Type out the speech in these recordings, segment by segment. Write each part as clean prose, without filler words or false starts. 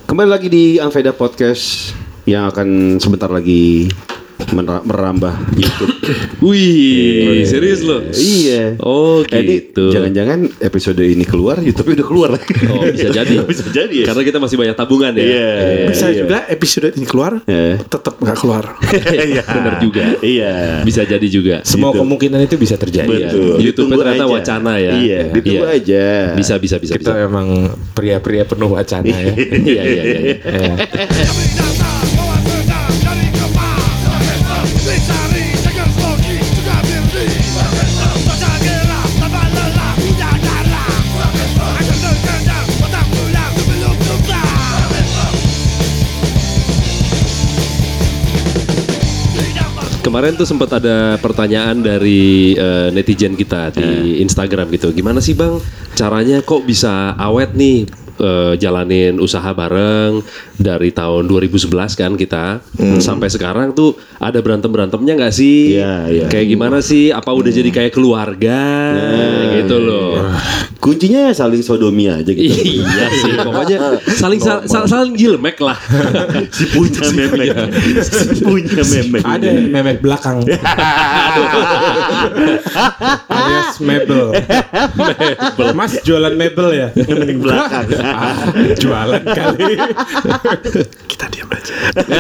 Kembali lagi di Anveda Podcast yang akan sebentar lagi merambah YouTube. Wih, serius lo? Iya. Oh gitu. Jangan-jangan episode ini keluar, YouTube udah keluar lagi. Oh bisa jadi. Bisa jadi ya. Karena kita masih banyak tabungan ya. Iya. Bisa juga episode ini keluar, tetap nggak keluar. Iya. Benar juga. Iya. Bisa jadi juga. Semua kemungkinan itu bisa terjadi. Betul. YouTube Ditunggu ternyata aja. wacana ya. Iya. Ditunggu aja. Bisa. Kita memang pria-pria penuh wacana ya. Iya. Ya. Kemarin tuh sempat ada pertanyaan dari netizen kita di Instagram gitu. Gimana sih Bang caranya kok bisa awet nih jalanin usaha bareng dari tahun 2011 kan kita sampai sekarang tuh ada berantem-berantemnya nggak sih? Iya. Kayak gimana sih? Apa udah jadi kayak keluarga gitu loh? Kuncinya saling sodomi aja gitu. Iya sih, pokoknya saling jilmek lah. Si punya memek. Si punya memek. Ada memek belakang. Alias mebel. Mas jualan mebel ya? Memek belakang. Jualan kali. Kita diam aja.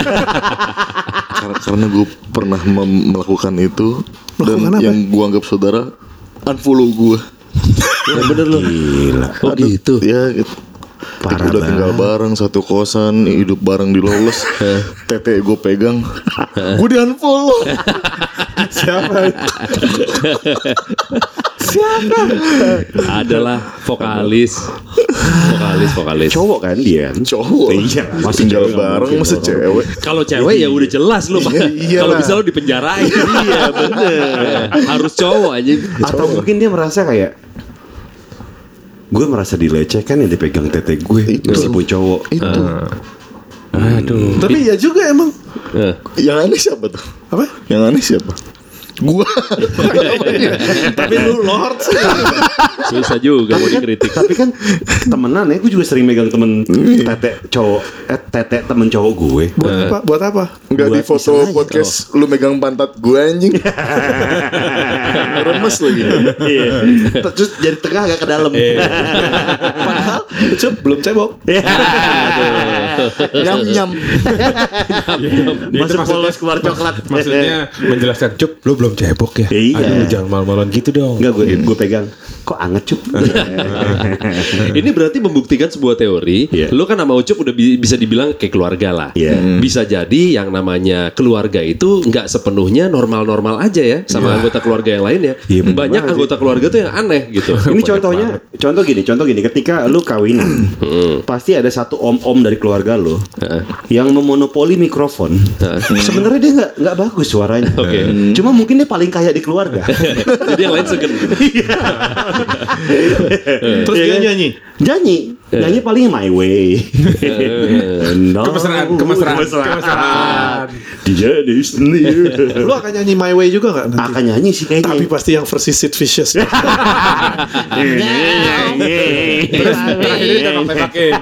Karena gue pernah melakukan itu. Melakukan Dan apa? yang gue anggap saudara unfollow gue. Ya bener loh. Gila. Oh gitu. Ya gitu. Parah Udah tinggal bareng satu kosan, hidup bareng di Lawless. Tete gue pegang, gue di unfollow. Siapa? Adalah vokalis. Cowok kan dia. Cowok. Iya. Masih tinggal bareng, masa cewek. Kalau cewek ya udah jelas lo. Iya Kalau lah. bisa lo dipenjarain. Iya bener. Harus cowok aja. Atau mungkin dia merasa kayak gue merasa dilecehkan yang dipegang tete gue meskipun cowok. Itu. Aduh. Tapi ya juga emang. Yang aneh siapa tuh? Apa? Yang aneh siapa? Gua. Tapi lu lord sih. Susah juga mau dikritik. Tapi kan temenan ya, gue juga sering megang temen tete cowok, tete temen cowok gue. Buat apa? Enggak di Buat foto iseng aja. podcast lu megang pantat gue anjing. Remes lagi. Iya. Terus jadi tengah agak ke dalam. Padahal Cup belum cebok. Nyam-nyam. Masuk polos keluar coklat. Maksudnya menjelaskan Cup, lu belum cebok ya? Iya. Aduh, jangan malu-maluan gitu dong. Enggak, gue pegang. Kok anget Cup? Ini berarti membuktikan sebuah teori. Iya. Lo kan sama Ucup udah bisa dibilang kayak keluarga lah. Iya. Bisa jadi yang namanya keluarga itu nggak sepenuhnya normal-normal aja ya sama anggota keluarga yang lain ya. Iya, bener Banyak banget anggota keluarga tuh yang aneh gitu. Ini contoh gini, ketika lu kawinan, pasti ada satu om-om dari keluarga lu yang memonopoli mikrofon. Sebenarnya dia nggak bagus suaranya. Oke. Cuma mungkin dia paling kaya di keluarga. Jadi yang lain segen. Terus Iya dia kan? Nyanyi paling My Way. No. Kemesraan. Jadi sendiri. Lu akan nyanyi My Way juga nggak nanti? Akan nyanyi sih kayaknya. Tapi pasti yang versi Sid Vicious. Terakhir ini tembak-tembakin.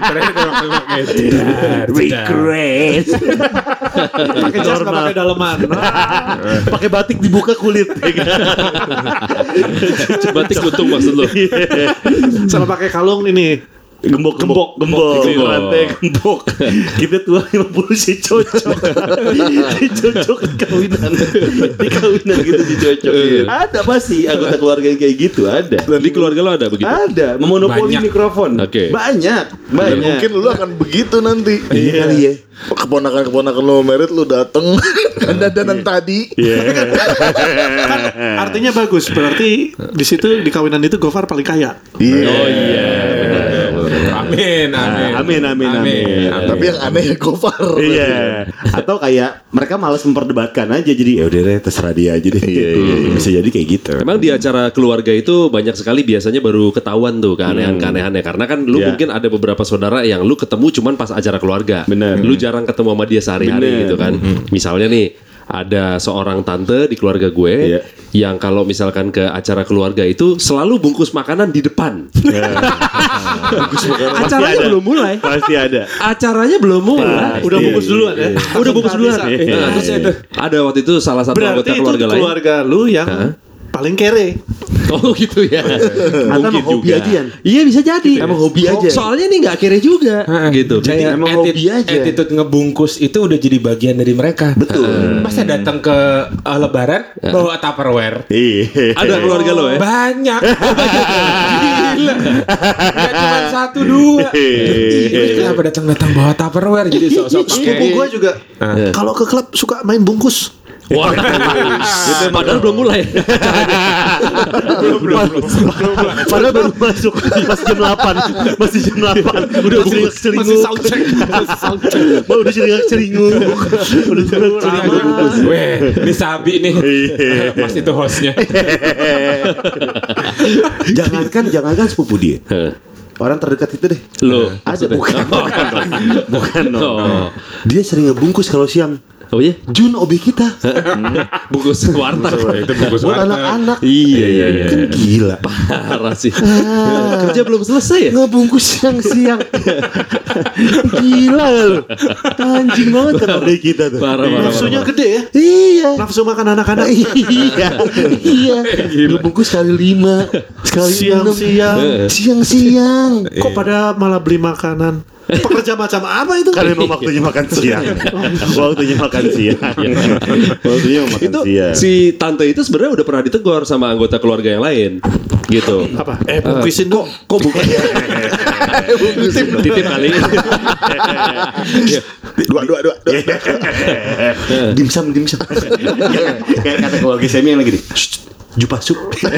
Regret. Pakai jas nggak pakai daleman. Pakai batik dibuka kulit. Batik untung maksud lo. Sama pakai kalung ini. Gembok rantai gembok. Kita tua 50 sih cocok. Dicocok di kawinan gitu dicocok. Ada pasti anggota keluarga yang kayak gitu ada. Di keluarga lo ada begitu? Ada memonopoli Banyak. mikrofon. Oke. Banyak. Mungkin lu akan begitu nanti. Iya kali ya. Keponakan lu merit lu dateng dandanan tadi. Artinya bagus. Berarti di situ di kawinan itu Gofar paling kaya. Oh iya. Amin. Tapi yang aneh ya Gofar. Iya. Atau kayak mereka malas memperdebatkan aja, jadi ya udah deh terserah dia aja deh. Bisa jadi kayak gitu. Memang di acara keluarga itu banyak sekali biasanya baru ketahuan tuh keanehan-keanehannya. Karena kan lu Iya. mungkin ada beberapa saudara yang lu ketemu cuman pas acara keluarga. Bener. Lu jarang ketemu sama dia sehari-hari Bener. gitu kan. Misalnya nih ada seorang tante di keluarga gue Iya. yang kalau misalkan ke acara keluarga itu selalu bungkus makanan di depan. Acaranya belum mulai. Pasti ada. Acaranya belum mulai. Udah bungkus duluan ya. Udah bungkus duluan. Bisa. Nah, terus itu ada waktu itu salah satu anggota Berarti itu keluarga lain. keluarga lu yang paling kere. Oh gitu ya. Atau emang hobi aja Yan? Iya bisa jadi. Emang hobi aja. Soalnya ini nggak kere juga. Gitu. Jadi Emang hobi aja. attitude ngebungkus itu udah jadi bagian dari mereka. Betul. Masa datang ke Lebaran bawa Tupperware. Iya. Ada keluarga lo ya? Banyak. Gila. Gak cuma 1, 2. Kenapa datang bawa Tupperware jadi sok-sok Sepupu pakai. gue juga kalau ke klub suka main bungkus. Wah, padahal belum mulai. Padahal baru masuk pas jam 8. Masih jam 8. Udah seringuk. Udah seringuk. Udah seringuk. Weh, ini Sabi nih. Mas itu hostnya. Jangankan sepupu dia. Orang terdekat itu deh. Lo Ada bukan dong. Oh. Dia sering ngebungkus kalau siang. Oh iya? Jun OB kita. Bungkus warteg. Itu bungkus Buat warteg. anak-anak. Iya. Kan gila. Parah sih. Kerja belum selesai ya? Ngebungkus siang-siang. Gila lu. Anjing banget kan OB kita tuh. Parah. Nafsunya gede ya. Iya. Nafsu makan anak-anak. Iya. Ngebungkus kali 5. Sekali siang-siang. Kok pada malah beli makanan? Pekerja macam apa itu? Karena memang waktunya makan siang. Waktunya makan siang. Waktunya makan Itu siang. si tante itu sebenarnya udah pernah ditegur sama anggota keluarga yang lain. Gitu. Apa? Bungkusin dong. Kok bukan? Titip kali. Dua. Dimsum. Kayak kata keluarga Semi yang lagi di Jupasup.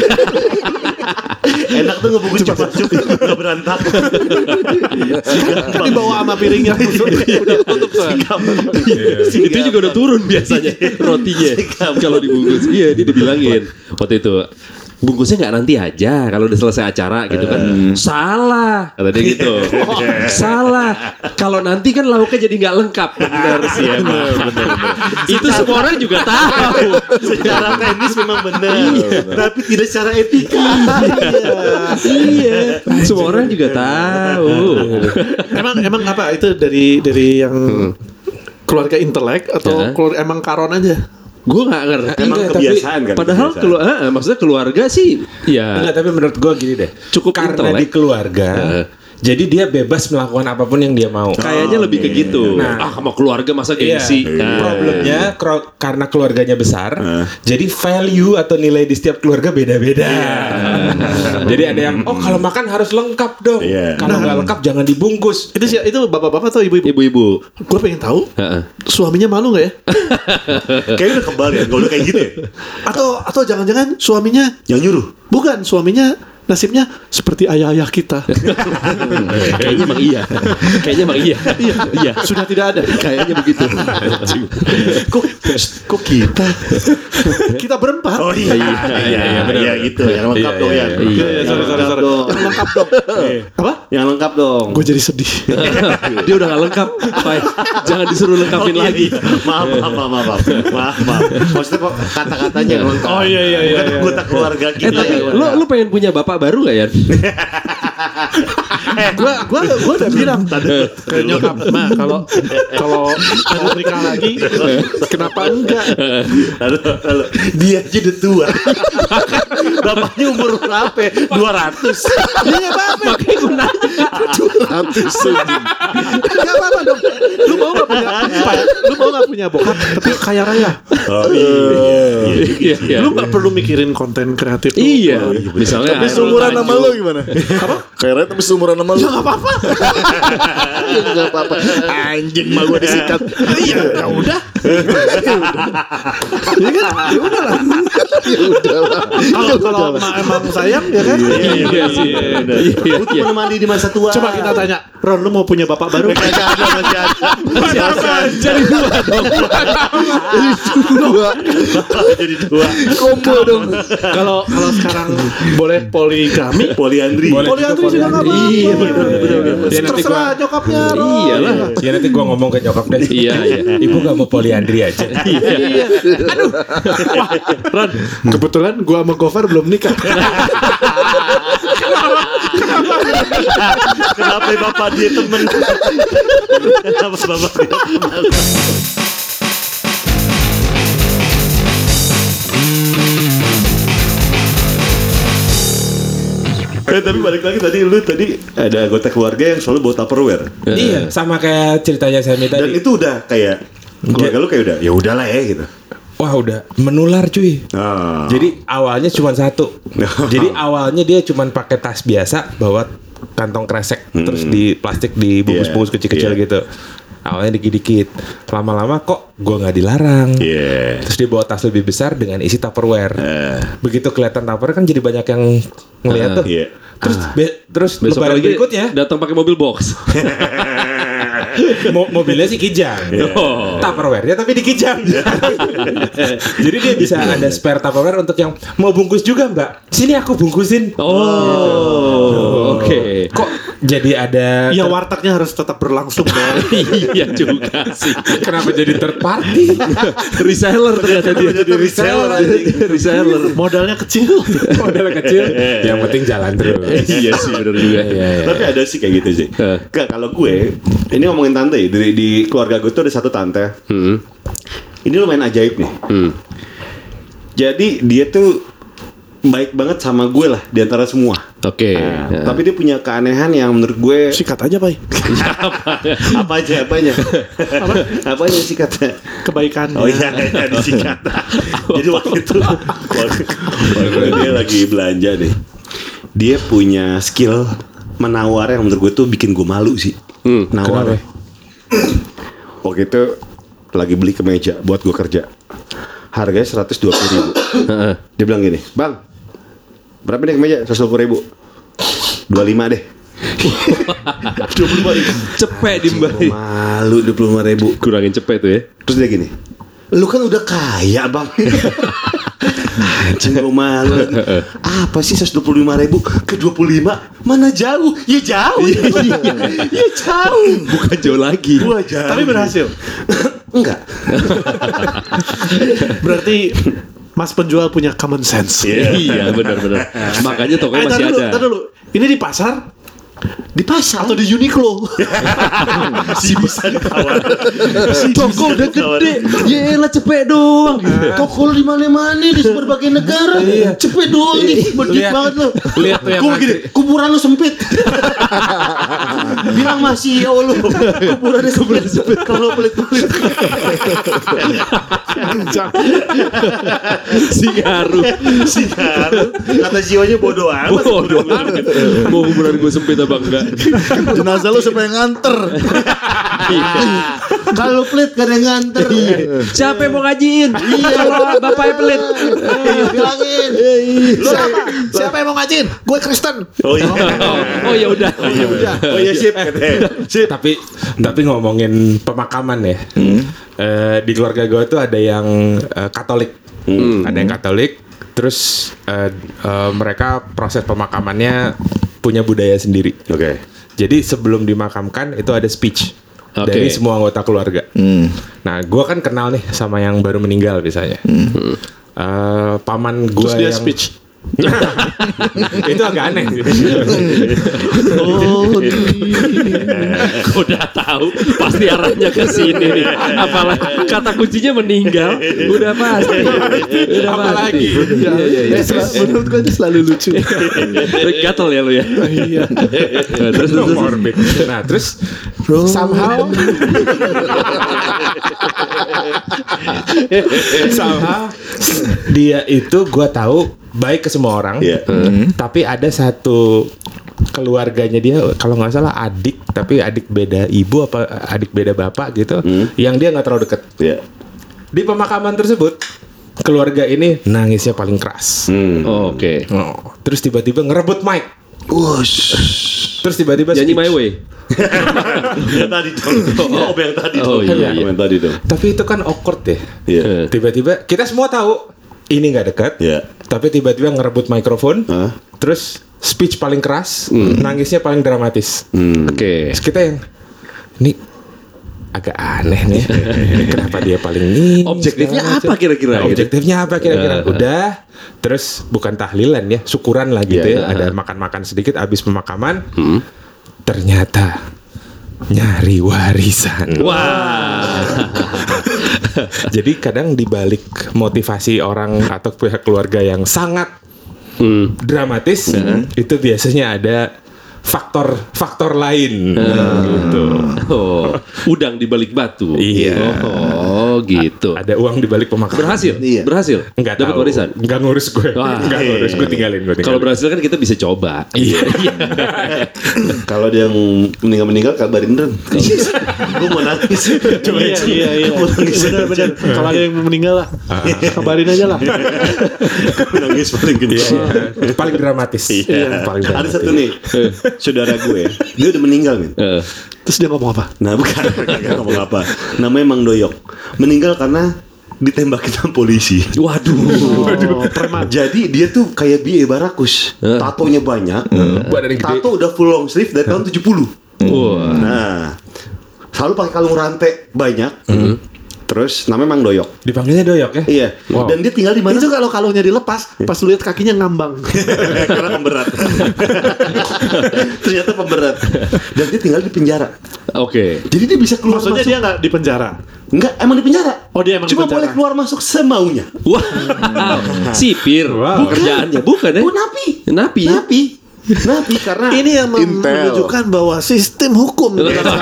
Enak tuh ngebungkus Jupasup. Gak berantakan. Kan dibawa sama piringnya. Udah tutup soalnya. Itu juga udah turun biasanya rotinya kalau dibungkus. Iya, dia dibilangin waktu itu. Bungkusnya nggak nanti aja kalau udah selesai acara gitu kan. Salah kata dia gitu. Salah. Kalau nanti kan lauknya jadi nggak lengkap. Benar sih ya. Benar. Itu semua orang juga tahu. Secara teknis memang benar. Tapi tidak secara etika. Iya. Semua orang juga tahu. Emang apa itu dari yang keluarga intelek atau Ya. keluarga emang karon aja? Gue nggak ngerti. Emang Tapi kebiasaan kan, padahal maksudnya keluarga sih ya Enggak, tapi menurut gue gini deh. Cukup karena intelek. di keluarga. Jadi dia bebas melakukan apapun yang dia mau. kayaknya lebih ke gitu. Nah. Sama keluarga masa gengsi. Nah. Problemnya karena keluarganya besar, jadi value atau nilai di setiap keluarga beda-beda. Jadi ada yang kalau makan harus lengkap dong. Iya. Kalau nggak lengkap jangan dibungkus. Itu bapak-bapak atau ibu-ibu? Ibu-ibu. Gue pengen tahu Heeh. suaminya malu nggak ya? Kayaknya udah kebal ya. Kalau udah kayak gitu ya. Atau jangan-jangan suaminya Yang nyuruh. bukan suaminya nasibnya seperti ayah-ayah kita. Kayaknya emang iya. Iya. Sudah tidak ada. Kayaknya begitu. Kok kita? Kita berempat. Oh iya. Iya gitu. Yang lengkap dong ya. Sorry. Yang lengkap dong. Apa? Yang lengkap dong. Gue jadi sedih. Dia udah gak lengkap. Pai. Jangan disuruh lengkapin iya, lagi. iya. Maaf. Maksudnya kok kata-katanya yang lengkap. Oh, iya. Bukan anggota keluarga kita. Tapi lu pengen punya bapak baru gak ya? Gue udah bilang ke nyokap, Ma, kalau mau nikah lagi, kenapa enggak? Lalu dia aja udah tua. Bapaknya umur berapa? 200. Dia nggak apa-apa. Makanya gue nanya. 200. Nggak apa-apa dong. Lu mau nggak punya bokap tapi kaya raya? Oh iya. Lu nggak perlu mikirin konten kreatif. lu. Iya. Misalnya Tapi seumuran sama lo gimana? Apa? Kayaknya tapi seumuran sama lo. Ya nggak apa-apa. Gak apa-apa. Anjing mah gue disikat. Iya, ya udah. Ya kan? Ya udah lah. Kalau emang sayang ya kan. Iya sih. Butuh menemani di masa tua. Coba kita tanya Ron, lu mau punya bapak baru? Masih ada. Jadi dua dong. Jadi dua. Combo dong. Kalau sekarang boleh poligami, Poliandri. poliandri juga nggak apa-apa. Iya, bener. Ya, nanti Terserah nyokapnya. Ron. Iyalah. Ya nanti gua ngomong ke nyokap deh. Iya. Ibu gak mau poliandri aja. Iya. Ron, kebetulan gua sama Gofar belum nikah. Kenapa bapak dia temen? Kenapa bapak dia temen? Tapi balik lagi tadi lu ada anggota keluarga yang selalu bawa Tupperware. Iya, sama kayak ceritanya Semi Dan tadi. itu udah kayak keluarga lu kayak udah ya udahlah ya gitu. Wah, udah menular cuy. Ah. Jadi awalnya cuma satu. Jadi awalnya dia cuma pakai tas biasa, bawa kantong kresek, terus di plastik dibungkus-bungkus kecil-kecil Iya. gitu. Awalnya dikit-dikit, lama-lama kok gue nggak dilarang. Iya. Terus dia bawa tas lebih besar dengan isi Tupperware. Begitu kelihatan Tupperware kan jadi banyak yang ngeliat tuh. Iya. Terus Besok lebaran lagi berikutnya datang pakai mobil box. mobilnya sih Kijang. Oh. Tupperware-nya tapi di Kijang. Jadi dia bisa ada spare Tupperware untuk yang mau bungkus juga Mbak. Sini aku bungkusin. Oh, oke. Kok jadi ada Ya wartegnya harus tetap berlangsung dong. Iya juga sih. kenapa jadi third party? Reseller ternyata dia. Jadi reseller Reseller. Modalnya kecil. Modal kecil. Yang penting jalan terus. Iya sih benar juga. Tapi ada sih kayak gitu sih. Kalau gue ini ngomongin tante ya, di keluarga gue tuh ada satu tante. Ini lumayan ajaib nih. Jadi dia tuh baik banget sama gue lah di antara semua. Oke. Tapi dia punya keanehan yang menurut gue Sikat aja, Pak. apanya sih kata Kebaikan. Oh iya disikat. Jadi waktu itu dia lagi belanja nih. Dia punya skill menawar yang menurut gue tuh bikin gue malu sih. Nawar. Waktu itu lagi beli kemeja buat gue kerja. Harganya 120.000. Dia bilang gini, "Bang, berapa nih kemeja? 120.000. 25 deh." 25.000. Cepet dimbali. Malu 25.000. Kurangin cepet tuh ya. Terus dia gini, "Lu kan udah kaya, Bang." Anjing gue malu. Apa sih 125.000 ke 25? Mana jauh? Ya jauh. Ya jauh. Bukan jauh lagi. Gua jauh. Tapi berhasil. Enggak. Berarti Mas penjual punya common sense. Iya benar-benar. Makanya tokonya masih ada. Tar dulu. Ini di pasar? Di pasar Atau di Uniqlo? masih bisa ditawar. Toko udah gede. Yelah cepet doang. Toko lu di mana-mana di berbagai negara. Cepet doang nih. Bedit Lihat- banget lu. Lihat tuh yang Gua gini, kuburan lu sempit. Bilang masih ya lu. Kuburannya sempit. Kalau pelit-pelit. Singaru. Kata jiwanya bodoh amat. Bodoh amat. Mau kuburan gue sempit apa enggak? Jenazah lu siapa yang nganter? Kalau pelit gak ada yang nganter. Siapa yang mau ngajiin? Iya, bapaknya pelit. Bilangin. Siapa yang mau ngajiin? Gue Kristen. Oh iya. Oh ya udah. Oh iya sip. Sip. Tapi ngomongin pemakaman ya. Di keluarga gue tuh ada yang Katolik. Ada yang Katolik. Terus mereka proses pemakamannya punya budaya sendiri. Oke. Jadi sebelum dimakamkan itu ada speech dari semua anggota keluarga. Nah, gue kan kenal nih sama yang baru meninggal misalnya. Paman gue Terus dia yang speech. itu agak aneh. Udah tahu pasti arahnya ke sini nih. Apalagi kata kuncinya meninggal, udah pasti. Udah Apalagi? pasti. Iya. Menurut gue itu selalu lucu. Gatel ya lu ya. Iya. Terus Nah, terus somehow dia itu gue tahu baik ke semua orang. Iya. Tapi ada satu keluarganya dia kalau nggak salah adik, tapi adik beda ibu apa adik beda bapak gitu, yang dia nggak terlalu deket. Iya. Di pemakaman tersebut keluarga ini nangisnya paling keras. Oke. Oh, terus tiba-tiba ngerebut mic. Terus tiba-tiba Nyanyi speech. My Way. Yang tadi dong. Oh, yang tadi Oh, dong. iya, Yang tadi dong. Tapi itu kan awkward ya. Iya. Tiba-tiba kita semua tahu ini nggak dekat. Iya. Tapi tiba-tiba ngerebut mikrofon. Hah? Terus speech paling keras, nangisnya paling dramatis. Oke. Terus kita yang ini agak aneh nih. Kenapa dia paling ini? Objektifnya segala macam. apa kira-kira? Nah, objektifnya apa kira-kira? Udah. Terus bukan tahlilan ya, syukuran lah gitu ya. Ada makan-makan sedikit abis pemakaman. Ternyata nyari warisan. Wah. Jadi kadang dibalik motivasi orang atau pihak keluarga yang sangat dramatis, itu biasanya ada faktor lain gitu. Oh, udang di balik batu. Iya. Oh, gitu. Ada uang di balik pemakaman. Berhasil? Iya. Berhasil? Enggak Dapat tahu. warisan? Enggak ngurus gue. Wah. Enggak ngurus, gue tinggalin. Kalau berhasil kan kita bisa coba. Iya. Kalau dia yang meninggal kabarin dong. Gue mau nangis. Coba Iya. Gue mau nangis. Benar. Kalau ada yang meninggal lah, kabarin aja lah. Gue nangis paling kencang. Paling dramatis. Iya. Paling Ada dramatis. satu nih, saudara gue, dia udah meninggal men. Terus dia ngomong apa? Nah bukan, gak ngomong apa. Namanya Mang Doyok. Meninggal karena ditembakin sama polisi. Waduh. Preman. Jadi dia tuh kayak B.A. Barakus. Tatonya banyak. Badan gede. Tato udah full long sleeve dari tahun 70. Wah. Nah, selalu pakai kalung rantai banyak. Terus namanya Mang Doyok. Dipanggilnya Doyok ya? Iya. Wow. Dan dia tinggal di mana? Itu kalau kalungnya dilepas, pas lu lihat kakinya ngambang. Karena pemberat. Ternyata pemberat. Dan dia tinggal di penjara. Oke. Jadi dia bisa keluar Maksudnya masuk. dia nggak di penjara. Enggak, emang di penjara. Oh, dia emang di Cuma penjara. boleh keluar masuk semaunya. Wah. Sipir. Pekerjaannya bukan ya? Oh, napi. Napi. Napi karena Ini yang Intel. menunjukkan bahwa sistem hukum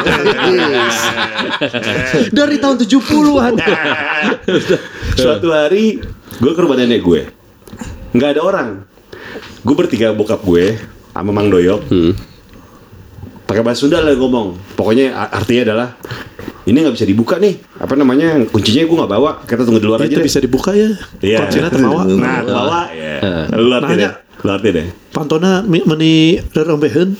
Dari tahun 70-an. suatu hari gue ke rumah nenek gue. Nggak ada orang. Gue bertiga bokap gue sama Mang Doyok. Pakai bahasa Sunda lah ngomong. Pokoknya artinya adalah ini nggak bisa dibuka nih. Apa namanya? Kuncinya gue nggak bawa. Kita tunggu di luar aja itu deh. bisa dibuka ya. Iya. Kuncinya terbawa. Nah, terbawa. Iya. Lu arti deh. Nanya. Lu arti deh. Pantona meni rerombeheun.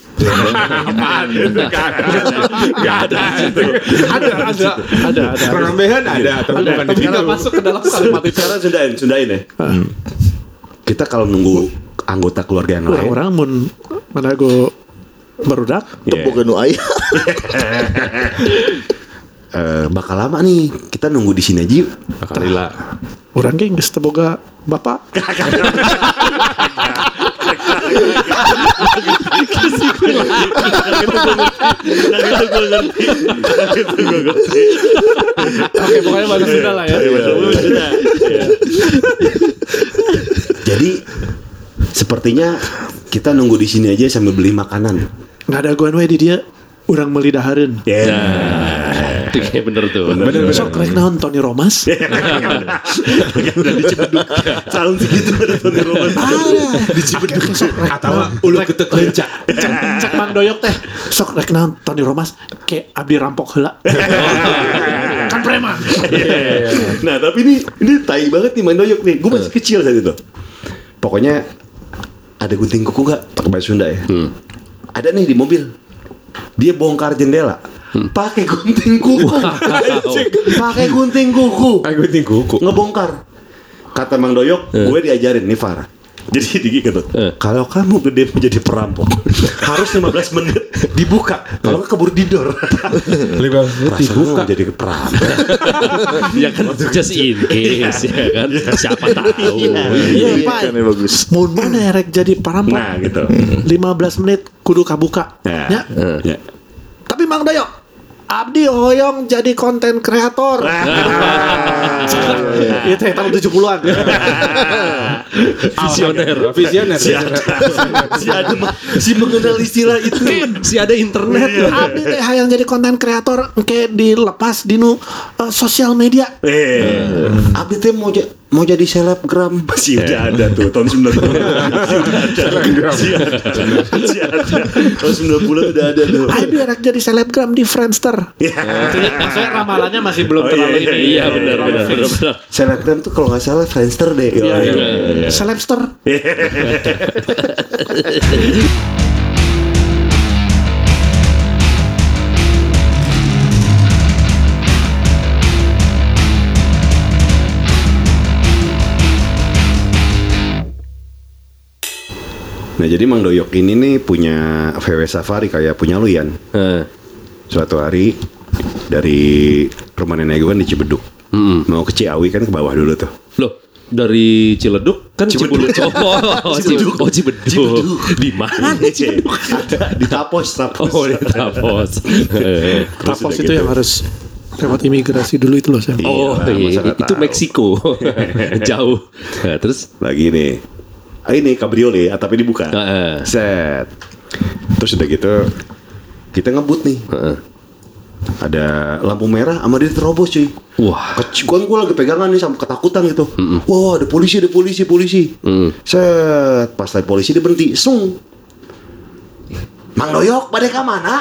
Gak ada. Ada. Rambehan ada, tapi bukan di situ. Masuk ke dalam kalimat itu. Sekarang sundain ya. Kita kalau nunggu anggota keluarga yang lain. Orang mun mana go barudak. Tepuk nu aya. Bakal lama nih. Kita nunggu di sini aja yuk. Lila. Orang ge geus teu boga bapak. Oke, pokoknya bahasa Sunda lah ya. Jadi sepertinya kita nunggu di sini aja sambil beli makanan. Nggak ada gua we di dia. Urang meuli dahareun. Itu kayak bener tuh. Sok rek naon Tony Romas. Tahun segitu ada Tony Roman. Di Cibeduk sok rek. Atau ulu ketek lenca. Cek Mang Doyok teh. Sok rek naon Tony Romas ke abdi rampok heula. Kan preman. Nah tapi ini tai banget nih Mang Doyok nih. Gue masih kecil saat itu. Pokoknya ada gunting kuku gak? Pakai bahasa Sunda ya. Ada nih di mobil. Dia bongkar jendela. Pakai gunting kuku. Pakai gunting kuku. Aku tingguku. Ngebongkar. Kata Mang Doyok, gue diajarin nih Farah. Jadi gitu. Kalau kamu gede menjadi perampok, harus 15 menit dibuka. Kalau nggak keburu didor. Dibuka jadi perampok. Ya kan just in case ya kan. Siapa tahu. Iya, Pak. Kan bagus. Mun mana rek jadi perampok. Nah gitu. 15 menit kudu kabuka. Ya. Ya. Ya. Tapi Mang Doyok, abdi hoyong jadi konten kreator. Itu tahun 70-an. Visioner. Si mengenal istilah itu. Si ada internet. Abdi teh hayang jadi konten kreator engke dilepas di nu sosial media. Abdi teh mau jadi selebgram. Masih udah ada tuh tahun 90. Masih ada. Tahun 90 udah ada tuh. Abdi rek jadi selebgram di Friendster. Maksudnya ramalannya masih belum terlalu ini. Iya benar. Selebgram tuh kalau nggak salah Friendster deh. Selebster. Nah jadi Mang Doyok ini nih punya VW Safari kayak punya lu Yan. Suatu hari dari rumah nenek gue kan di Cibeduk. Mau ke Ciawi kan ke bawah dulu tuh. Loh, dari Ciledug kan Cibulut. Cibeduk. Di mana? Ada di Tapos. Oh, di Tapos. Tapos itu yang harus lewat imigrasi dulu itu loh, Sam. Oh, Iya, masa nggak itu tahu. Meksiko. Jauh. Nah, terus Lagi nih. Ini kabriolet, atapnya dibuka. Set. Terus udah gitu kita ngebut nih. Ada lampu merah sama dia terobos cuy. wah. Keciuan gue lagi pegangan nih sama ketakutan gitu. Wah ada polisi. Set. Pas lihat polisi dia berhenti. Sung. Mang Doyok pada ke mana?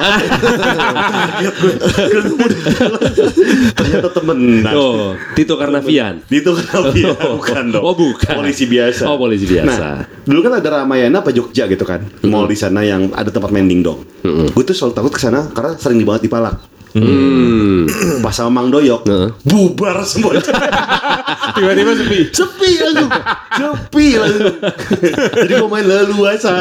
Ternyata temenan. Oh, Tito Karnavian. Itu kenapa ya? Bukan dong. Oh, bukan. Polisi biasa. Oh, polisi biasa. Nah, dulu kan ada Ramayana apa Jogja gitu kan. Mall di sana yang ada tempat mending dong. Gue tuh selalu takut ke sana karena sering banget dipalak. Pas sama Mang Doyok, bubar semua. Tiba-tiba sepi. Sepi langsung. Jadi gue main leluasa.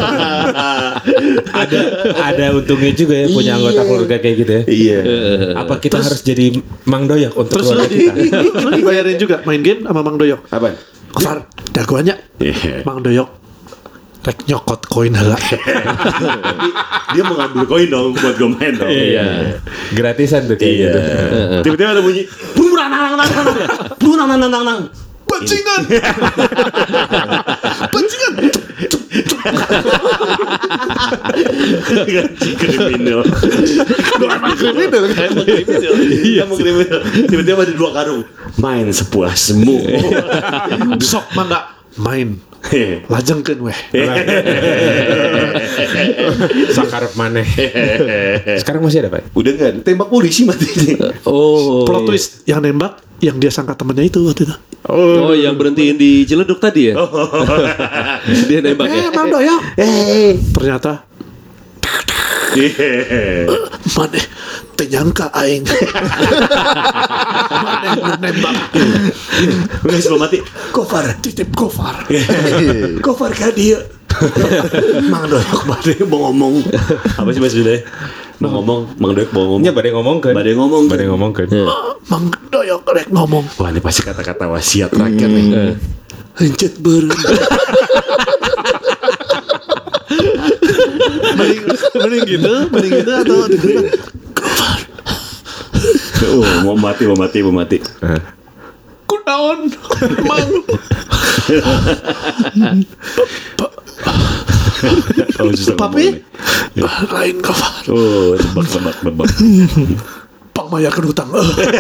Ada untungnya juga ya punya anggota keluarga kayak gitu ya. Iya. Apa kita harus jadi Mang Doyok untuk Terus lu keluarga kita? dibayarin juga main game sama Mang Doyok. Apa? Far, dagoannya Iya. Mang Doyok rek nyokot koin heula. Dia mau ngambil koin dong buat gue main dong. Iya. Gratisan tuh kayak gitu. Tiba-tiba ada bunyi. Nang. Pancingan. Gaji kriminal. Emang kriminal. Tiba-tiba ada 2 karung. Main sepuasmu. Sok mangga main. Lajengkeun weh. Sakarep maneh. Sekarang masih ada, Pak? Udah kan tembak polisi mati. Oh. Plot twist yang nembak yang dia sangka temennya itu waktu itu. Oh, yang berhentiin di Ciledug tadi ya? Dia nembak ya? Mang Doyok. Ternyata maneh tenyangka aing. Maneh nembak. Udah sebelum mati. Gofar, titip Gofar. Gofar ka dia. Mang Doyok bade mau ngomong. Apa sih maksudnya? Mau ngomong, Mang Doyok mau ngomong. Nya bade ngomong kan? Bade ngomong kan. Mang Doyok rek ngomong. Wah, ini pasti kata-kata wasiat rakyat nih. Hancet beureum. Mending gitu atau Mau mati. kunaon Mang. Oh, susah Papi ngomong lain Gofar. nih. Oh, tebak. Pangmayakeun hutang.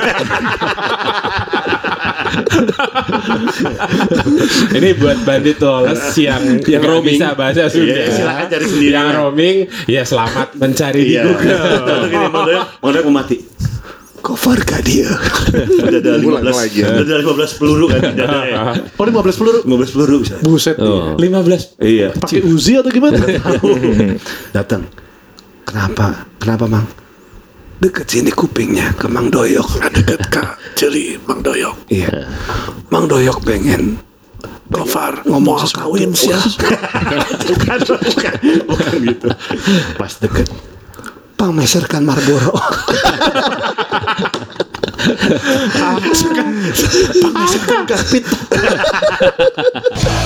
Ini buat bandit lolos yang roaming. bisa bahasa Sunda. Iya, silakan cari sendiri. Yang roaming, ya selamat mencari di Iya. Google. Contoh gini, Mang Doyok mau mati. Gofar ka dia. Udah ada 15 peluru kan. Udah ada ya. Oh 15 peluru. 15 peluru bisa. Buset. 15. Iya. Pakai Uzi atau gimana? Datang. Kenapa Mang? Deket sini kupingnya ke Mang Doyok. Deket Kak Celi Mang Doyok. Iya. Mang Doyok pengen Gofar ngomong kawin sih. bukan gitu. Pas deket pangmeserkan Marlboro. Pangmeserkan karpet.